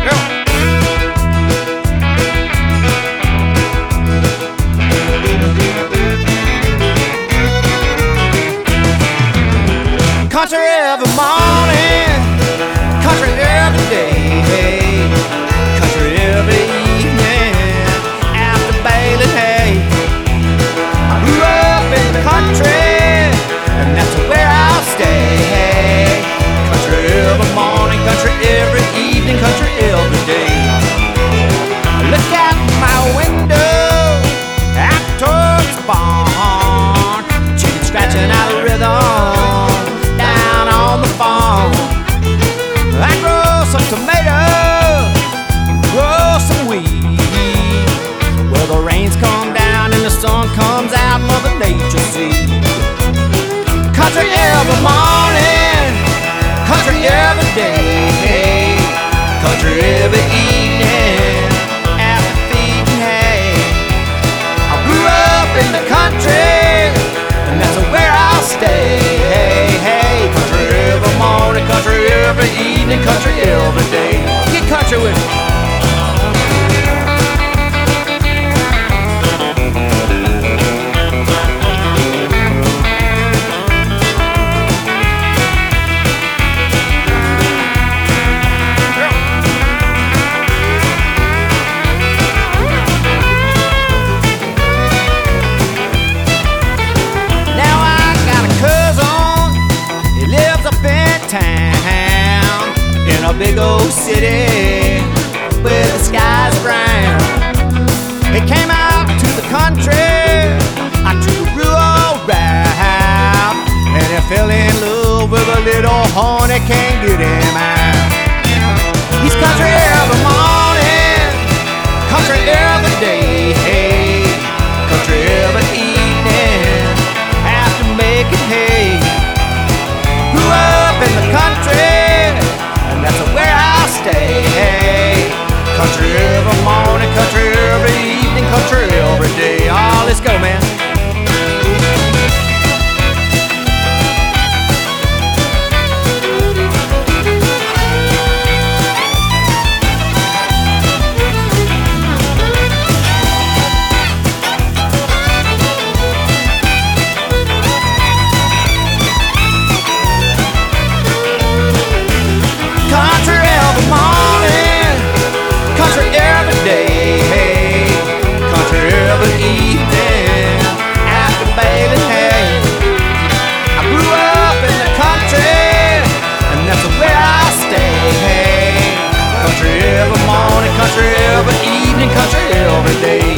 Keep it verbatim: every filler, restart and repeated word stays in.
Country every morning, country every day, country every evening after baling hay. I grew up in the country, and that's where I'll stay. Country every morning, country every evening, country every day. I look out my window out towards the barn, chicken scratching out a rhythm on the farm. I grow some tomatoes, grow some wheat. Well, the rains come down and the sun comes out, Mother Nature sees. Country every morning, country every day, country every evening after feeding hay. I grew up in the country, and that's where I'll stay. Country every evening, country every day. Get country with me. Town in a big old city where the sky's brown. He came out to the country, I took a rural route, and he fell in love with a little horny, can't get him out. He's country every morning, country every day, country every evening after making hay. Grew up in the country, and that's where I'll stay. Country every morning, country every evening, country every day. Oh, let's go, man. Country every evening, country every day.